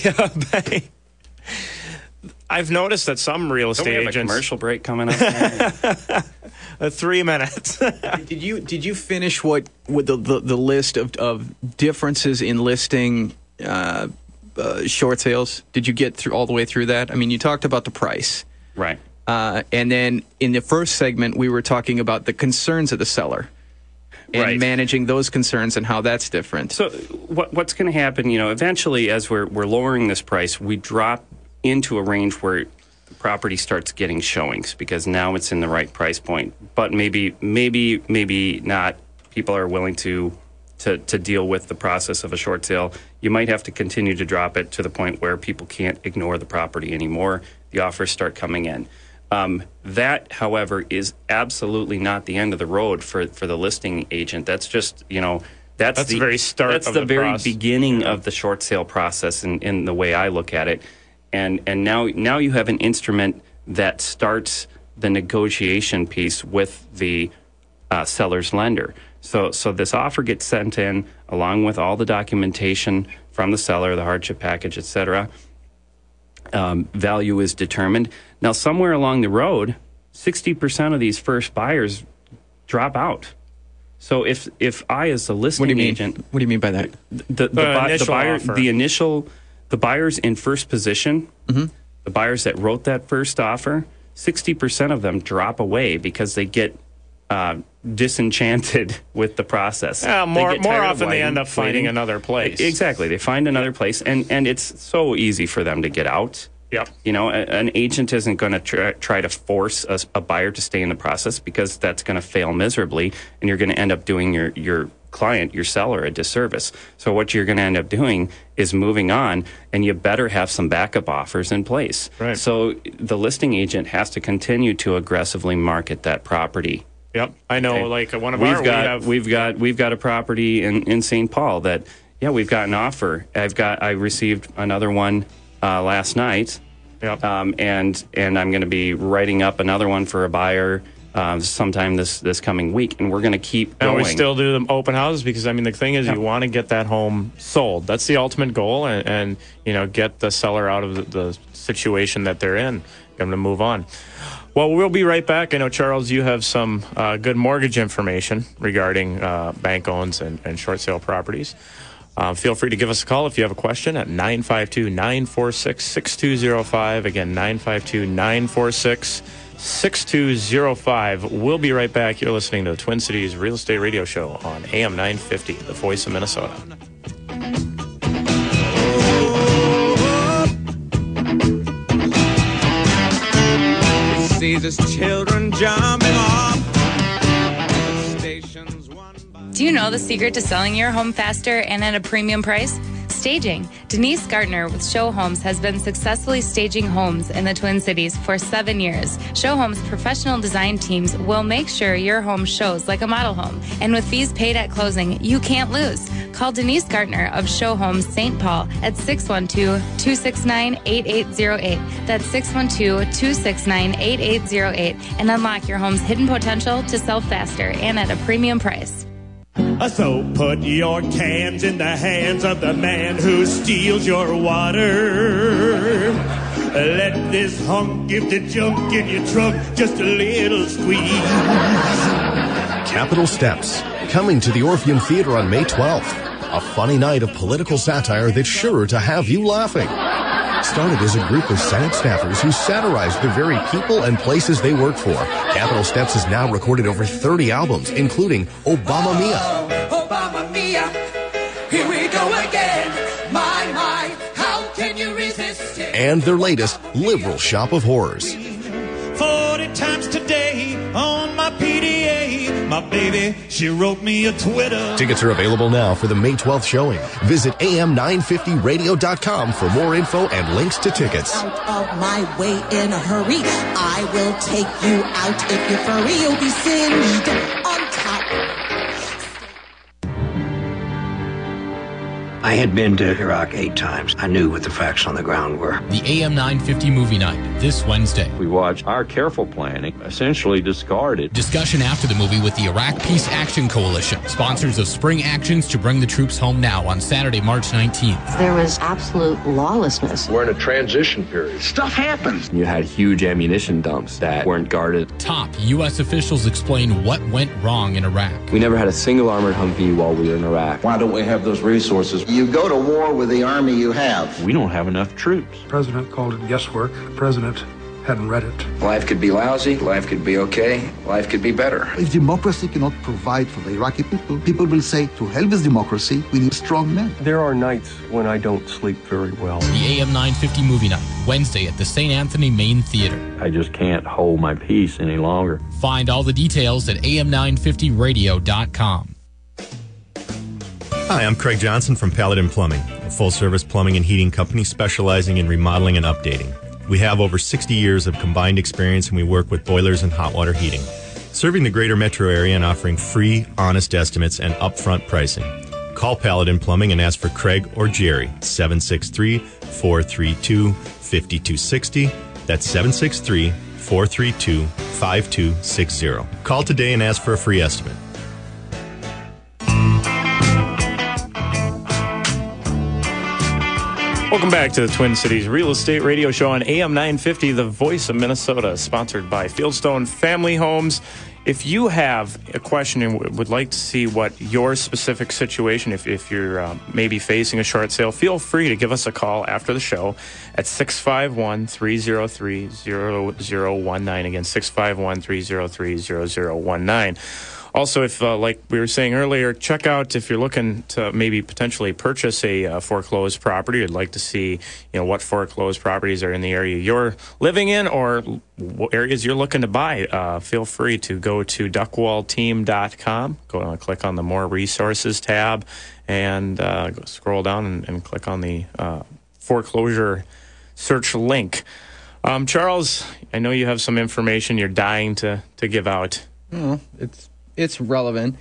I've noticed that some real estate agents... Don't we have a commercial break coming up? 3 minutes. Did you finish with the list of differences in listing short sales? Did you get all the way through that? I mean, you talked about the price. Right. And then in the first segment, we were talking about the concerns of the seller and managing those concerns and how that's different. So what's going to happen, eventually as we're lowering this price, we drop into a range where the property starts getting showings because now it's in the right price point. But maybe not. People are willing to deal with the process of a short sale. You might have to continue to drop it to the point where people can't ignore the property anymore. The offers start coming in. That, however, is absolutely not the end of the road for the listing agent. That's just, that's the very start. That's the very beginning of the short sale process in the way I look at it. And now you have an instrument that starts the negotiation piece with the seller's lender. So this offer gets sent in along with all the documentation from the seller, the hardship package, etc. Value is determined. Now, somewhere along the road, 60% of these first buyers drop out. So if I, as the listing agent, what do you mean by that? The buyers in first position, the buyers that wrote that first offer, 60% of them drop away because they get disenchanted with the process. More often they end up finding another place. Exactly. They find another place, and it's so easy for them to get out. Yep. An agent isn't going to try to force a buyer to stay in the process because that's going to fail miserably, and you're going to end up doing your client, your seller, a disservice. So what you're going to end up doing is moving on, and you better have some backup offers in place. Right. So the listing agent has to continue to aggressively market that property. Yep, I know. Okay. Like one of we've got a property in St. Paul that we've got an offer. I received another one last night. Yep. And I'm going to be writing up another one for a buyer sometime this coming week, and we're going to keep going. And we still do the open houses because the thing is you want to get that home sold. That's the ultimate goal, and get the seller out of the situation that they're in, get them to move on. Well, we'll be right back. I know, Charles, you have some good mortgage information regarding bank owns and short sale properties. Feel free to give us a call if you have a question at 952-946-6205. Again, 952-946-6205. We'll be right back. You're listening to the Twin Cities Real Estate Radio Show on AM 950, the voice of Minnesota. Sees his children jumping off stations. Do you know the secret to selling your home faster and at a premium price? Staging. Denise Gartner with Show Homes has been successfully staging homes in the Twin Cities for 7 years. Show Homes' professional design teams will make sure your home shows like a model home. And with fees paid at closing, you can't lose. Call Denise Gartner of Show Homes St. Paul at 612-269-8808. That's 612-269-8808 and unlock your home's hidden potential to sell faster and at a premium price. So put your cans in the hands of the man who steals your water. Let this hunk give the junk in your trunk just a little squeeze. Capital Steps, coming to the Orpheum Theater on May 12th. A funny night of political satire that's sure to have you laughing. Started as a group of Senate staffers who satirized the very people and places they work for. Capital Steps has now recorded over 30 albums, including Obama Mia. Obama Mia, here we go again. My, how can you resist it? And their latest, Liberal Shop of Horrors. 40 times today on my PDA. My baby, she wrote me a Twitter. Tickets are available now for the May 12th showing. Visit am950radio.com for more info and links to tickets. Out of my way in a hurry. I will take you out. If you're furry, you'll be singed on top. I had been to Iraq 8 times. I knew what the facts on the ground were. The AM 950 Movie Night, this Wednesday. We watched our careful planning essentially discarded. Discussion after the movie with the Iraq Peace Action Coalition, sponsors of Spring Actions to Bring the Troops Home Now on Saturday, March 19th. There was absolute lawlessness. We're in a transition period. Stuff happens. You had huge ammunition dumps that weren't guarded. Top U.S. officials explain what went wrong in Iraq. We never had a single armored Humvee while we were in Iraq. Why don't we have those resources? You go to war with the army you have. We don't have enough troops. The president called it guesswork. The president hadn't read it. Life could be lousy, life could be okay, life could be better. If democracy cannot provide for the Iraqi people, people will say, to hell with democracy, we need strong men. There are nights when I don't sleep very well. The AM 950 Movie Night, Wednesday at the St. Anthony Main Theater. I just can't hold my peace any longer. Find all the details at am950radio.com. Hi, I'm Craig Johnson from Paladin Plumbing, a full-service plumbing and heating company specializing in remodeling and updating. We have over 60 years of combined experience, and we work with boilers and hot water heating, serving the greater metro area and offering free, honest estimates and upfront pricing. Call Paladin Plumbing and ask for Craig or Jerry, 763-432-5260. That's 763-432-5260. Call today and ask for a free estimate. Welcome back to the Twin Cities Real Estate Radio Show on AM 950, the voice of Minnesota, sponsored by Fieldstone Family Homes. If you have a question and would like to see what your specific situation, if you're maybe facing a short sale, feel free to give us a call after the show at 651-303-0019. Again, 651-303-0019. Also, if, like we were saying earlier, check out if you're looking to maybe potentially purchase a foreclosed property. You'd like to see, what foreclosed properties are in the area you're living in or areas you're looking to buy. Feel free to go to duckwallteam.com. Go and click on the More Resources tab and scroll down and click on the foreclosure search link. Charles, I know you have some information you're dying to give out. Oh, it's relevant.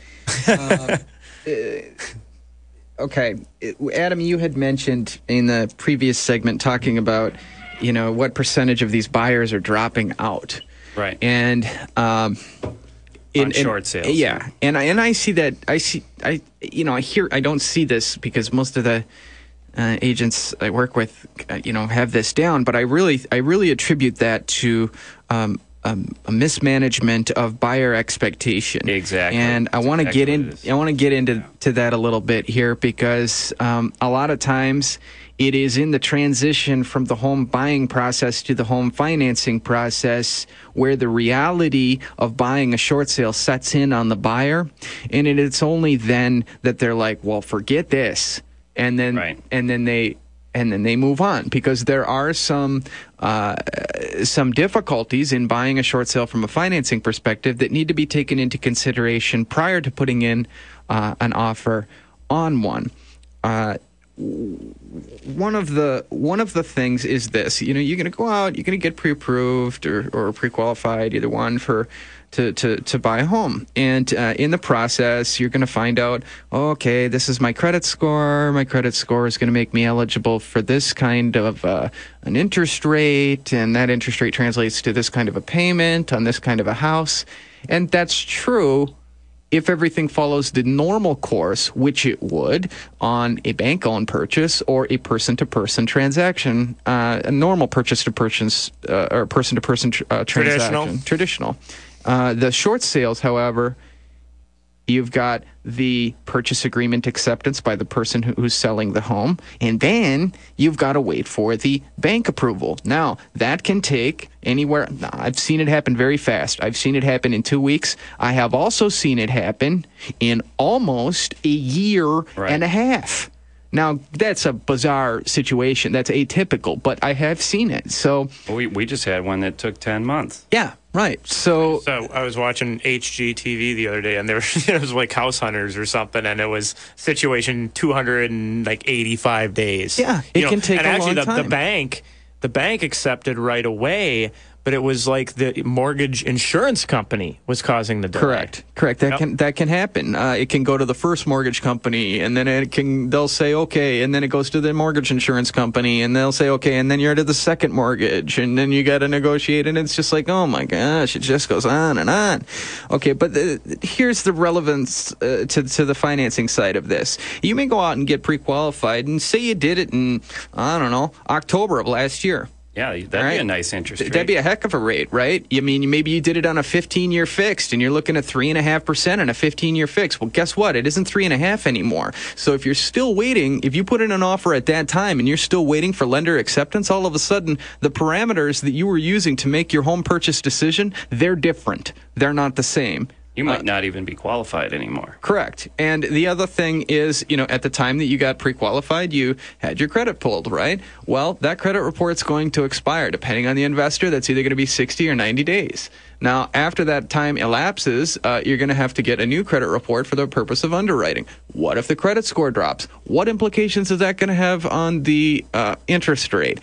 Okay. Adam, you had mentioned in the previous segment talking about, what percentage of these buyers are dropping out. Right. And on short sales. Yeah. And I see that I don't see this because most of the agents I work with, have this down, but I really attribute that to a mismanagement of buyer expectation. Exactly. And I want to get into that a little bit here because a lot of times it is in the transition from the home buying process to the home financing process where the reality of buying a short sale sets in on the buyer, and it's only then that they're like, well, forget this, and then they move on because there are some difficulties in buying a short sale from a financing perspective that need to be taken into consideration prior to putting in an offer on one. one of the things is this. You're going to go out, you're going to get pre-approved or pre-qualified, either one, to buy a home. And in the process, you're going to find out, okay, this is my credit score. My credit score is going to make me eligible for this kind of an interest rate, and that interest rate translates to this kind of a payment on this kind of a house. And that's true if everything follows the normal course, which it would on a bank-owned purchase or a person-to-person transaction, a normal purchase-to-purchase or person-to-person transaction. Traditional. The short sales, however, you've got the purchase agreement acceptance by the person who's selling the home, and then you've got to wait for the bank approval. Now, that can take anywhere. I've seen it happen very fast. I've seen it happen in 2 weeks. I have also seen it happen in almost a year and a half. Now, that's a bizarre situation. That's atypical, but I have seen it. So we just had one that took 10 months. Yeah, right. So I was watching HGTV the other day, and there it was like House Hunters or something, and it was situation 285 days. Yeah, it can take a long time. The bank accepted right away, but it was like the mortgage insurance company was causing the delay. Correct. That can happen. It can go to the first mortgage company, and then they'll say okay, and then it goes to the mortgage insurance company, and they'll say okay, and then you're to the second mortgage, and then you got to negotiate, and it's just like, oh my gosh, it just goes on and on. Okay, but here's the relevance to the financing side of this. You may go out and get pre-qualified, and say you did it in, I don't know, October of last year. Yeah, that'd be a nice interest rate. That'd be a heck of a rate, right? I mean, maybe you did it on a 15-year fixed, and you're looking at 3.5% on a 15-year fixed. Well, guess what? It isn't 3.5% anymore. So if you're still waiting, if you put in an offer at that time and you're still waiting for lender acceptance, all of a sudden the parameters that you were using to make your home purchase decision, they're different. They're not the same. You might not even be qualified anymore. Correct. And the other thing is, at the time that you got pre-qualified, you had your credit pulled, right? Well, that credit report's going to expire. Depending on the investor, that's either going to be 60 or 90 days. Now, after that time elapses, you're going to have to get a new credit report for the purpose of underwriting. What if the credit score drops? What implications is that going to have on the interest rate?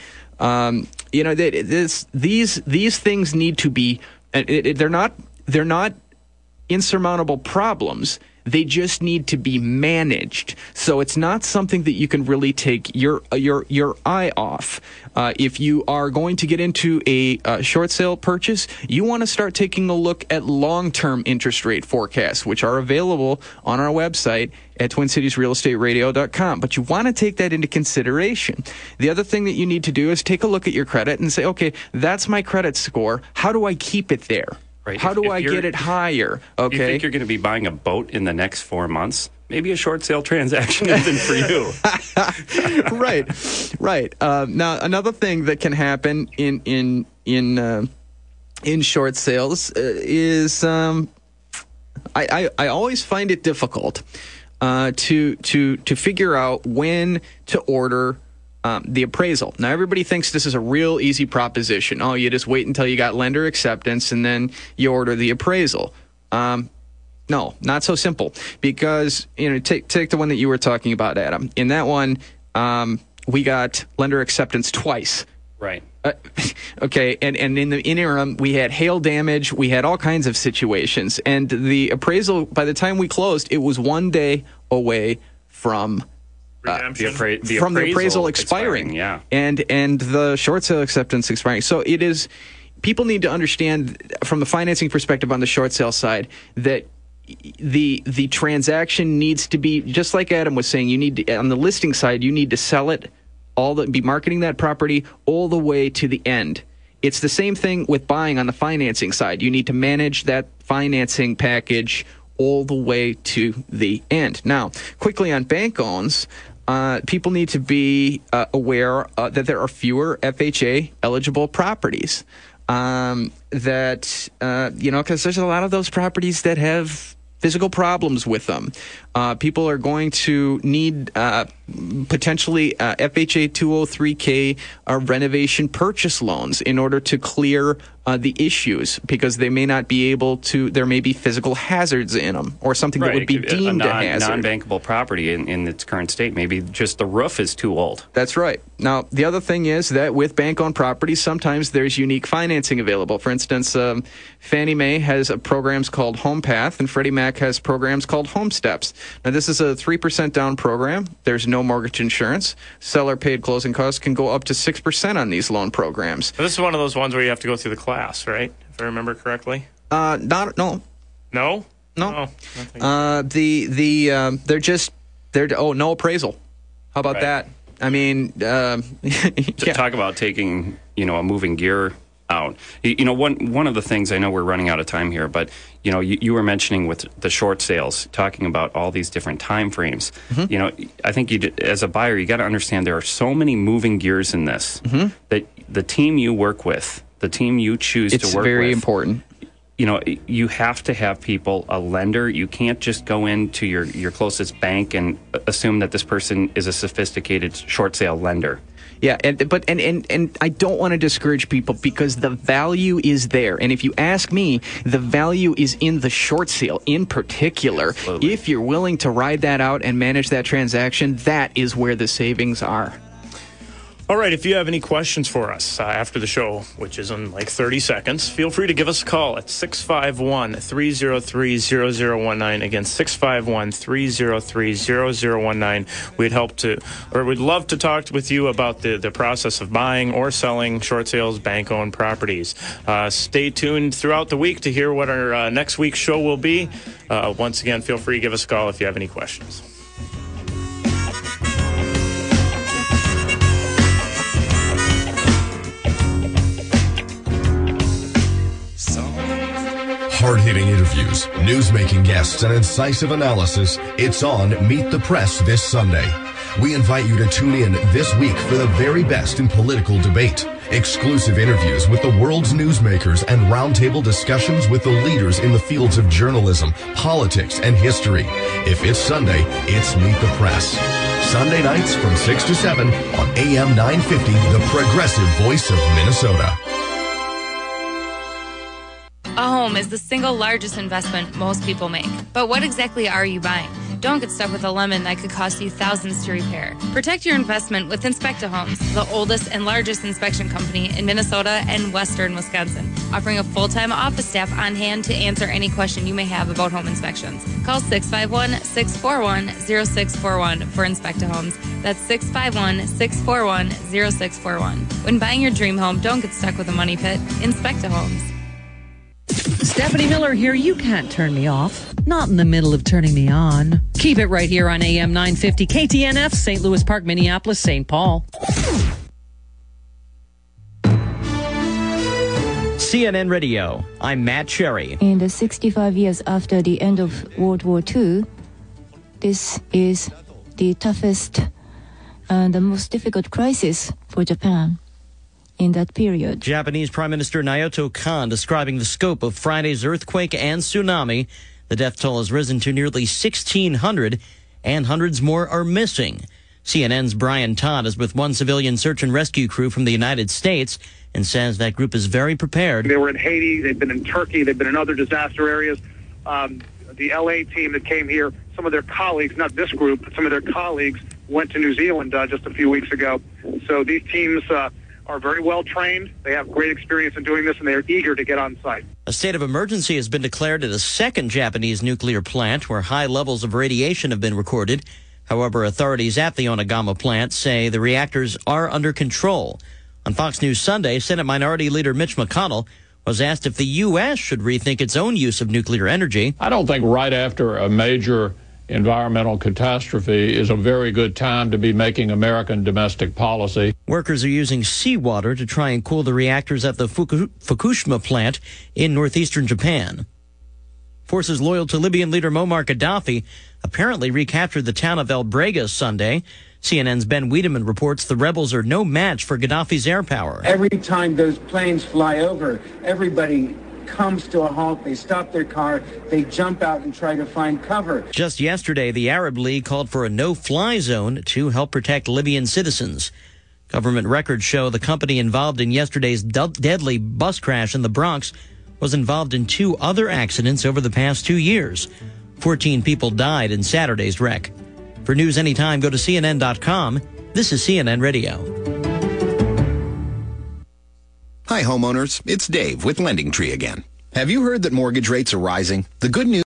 These things need to be. They're not insurmountable problems. They just need to be managed. So it's not something that you can really take your eye off. If you are going to get into a short sale purchase, you want to start taking a look at long-term interest rate forecasts, which are available on our website at TwinCitiesRealEstateRadio.com. But you want to take that into consideration. The other thing that you need to do is take a look at your credit and say, okay, that's my credit score. How do I keep it there? Right. How do I get it higher? Okay. If you think you're going to be buying a boat in the next 4 months, maybe a short sale transaction isn't for you. Right. Now, another thing that can happen in short sales is I always find it difficult to figure out when to order the appraisal. Now, everybody thinks this is a real easy proposition. Oh, you just wait until you got lender acceptance and then you order the appraisal. No, not so simple. Because, take the one that you were talking about, Adam. In that one, we got lender acceptance twice. Right. Okay, and in the interim, we had hail damage. We had all kinds of situations. And the appraisal, by the time we closed, it was 1 day away from the appraisal expiring, yeah, and the short sale acceptance expiring. So it is. People need to understand from the financing perspective on the short sale side that the transaction needs to be just like Adam was saying. You need to, on the listing side, you need to sell it be marketing that property all the way to the end. It's the same thing with buying on the financing side. You need to manage that financing package all the way to the end. Now, quickly on bank owns. People need to be aware that there are fewer FHA eligible properties. Because there's a lot of those properties that have physical problems with them. People are going to need potentially FHA 203K renovation purchase loans in order to clear the issues, because they may not be able to, there may be physical hazards in them or something that would be deemed a hazard. Non-bankable property in its current state. Maybe just the roof is too old. That's right. Now, the other thing is that with bank-owned properties, sometimes there's unique financing available. For instance, Fannie Mae has programs called HomePath, and Freddie Mac has programs called HomeSteps. Now, this is a 3% down program. There's no mortgage insurance. Seller-paid closing costs can go up to 6% on these loan programs. This is one of those ones where you have to go through the class, right? If I remember correctly. No. No. No. Oh, no appraisal. How about that? I mean, To talk about taking, a moving gear out. One of the things, I know we're running out of time here, but you were mentioning with the short sales, talking about all these different time frames. Mm-hmm. I think as a buyer, you got to understand there are so many moving gears in this that the team you work with, the team you choose to work with, it's very important. You have to have people, a lender. You can't just go into your closest bank and assume that this person is a sophisticated short sale lender. Yeah, and I don't want to discourage people, because the value is there. And if you ask me, the value is in the short sale in particular. Absolutely. If you're willing to ride that out and manage that transaction, that is where the savings are. All right, if you have any questions for us after the show, which is in like 30 seconds, feel free to give us a call at 651-303-0019. Again, 651-303-0019. We'd love to talk with you about the process of buying or selling short sales bank-owned properties. Stay tuned throughout the week to hear what our next week's show will be. Once again, feel free to give us a call if you have any questions. Hard-hitting interviews, news-making guests, and incisive analysis. It's on Meet the Press this Sunday. We invite you to tune in this week for the very best in political debate. Exclusive interviews with the world's newsmakers and roundtable discussions with the leaders in the fields of journalism, politics, and history. If it's Sunday, it's Meet the Press. Sunday nights from 6 to 7 on AM 950, the progressive voice of Minnesota. A home is the single largest investment most people make. But what exactly are you buying? Don't get stuck with a lemon that could cost you thousands to repair. Protect your investment with Inspecta Homes, the oldest and largest inspection company in Minnesota and western Wisconsin, offering a full-time office staff on hand to answer any question you may have about home inspections. Call 651-641-0641 for Inspecta Homes. That's 651-641-0641. When buying your dream home, don't get stuck with a money pit. Inspecta Homes. Stephanie Miller here. You can't turn me off. Not in the middle of turning me on. Keep it right here on AM 950 KTNF, St. Louis Park, Minneapolis, St. Paul. CNN Radio. I'm Matt Cherry. In the 65 years after the end of World War II, this is the toughest and the most difficult crisis for Japan in that period. Japanese Prime Minister Naoto Kan describing the scope of Friday's earthquake and tsunami. The death toll has risen to nearly 1,600, and hundreds more are missing. CNN's Brian Todd is with one civilian search and rescue crew from the United States and says that group is very prepared. They were in Haiti, they've been in Turkey, they've been in other disaster areas. The LA team that came here, some of their colleagues, not this group, but some of their colleagues went to New Zealand just a few weeks ago. So these teams are very well trained. They have great experience in doing this, and they are eager to get on site. A state of emergency has been declared at a second Japanese nuclear plant where high levels of radiation have been recorded. However, authorities at the Onagama plant say the reactors are under control. On Fox News Sunday, Senate Minority Leader Mitch McConnell was asked if the U.S. should rethink its own use of nuclear energy. I don't think right after a major environmental catastrophe is a very good time to be making American domestic policy. Workers are using seawater to try and cool the reactors at the Fukushima plant in northeastern Japan. Forces loyal to Libyan leader Muammar Gaddafi apparently recaptured the town of El Brega Sunday. CNN's Ben Wiedemann reports the rebels are no match for Gaddafi's air power. Every time those planes fly over, everybody comes to a halt. They stop their car, they jump out and try to find cover. Just yesterday, the Arab League called for a no-fly zone to help protect Libyan citizens. Government records show the company involved in yesterday's deadly bus crash in the Bronx was involved in 2 other accidents over the past 2 years. 14 people died in Saturday's wreck. For news anytime, go to CNN.com. This is CNN Radio. Hi, homeowners. It's Dave with LendingTree again. Have you heard that mortgage rates are rising? The good news